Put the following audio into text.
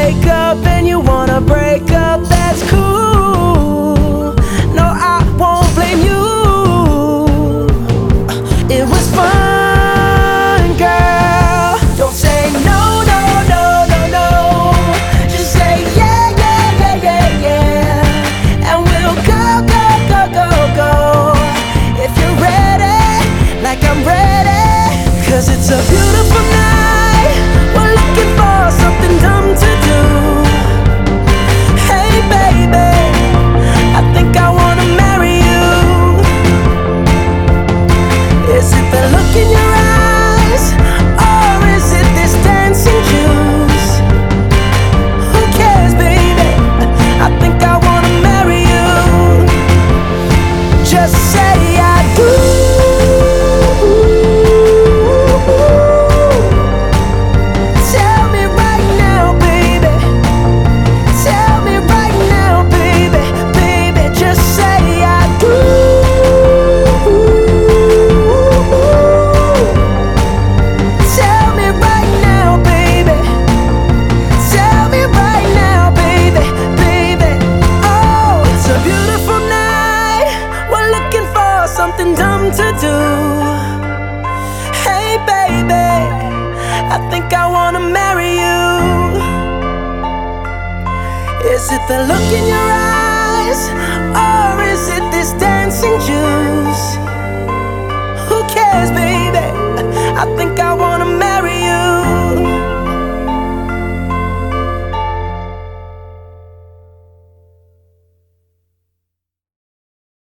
wake up and you wanna break up, that's cool. No, I won't blame you. It was fun, girl. Don't say no, no, no, no, no. Just say yeah, yeah, yeah, yeah, yeah. And we'll go, go, go, go, go. If you're ready, like I'm ready. 'Cause it's a beautiful night. We're looking for something dumb to do. Hey baby, I think I wanna marry you. Is it the look in your eyes, or is it this dancing juice? Who cares, baby? I think I wanna marry you. Just say I do. Tell me right now, baby. Tell me right now, baby. Baby, just say I do. Tell me right now, baby. Tell me right now, baby. Baby, oh, it's a beautiful night. We're looking for something dumb to do. Hey baby, I think I wanna marry you. Is it the look in your eyes, or is it this dancing juice?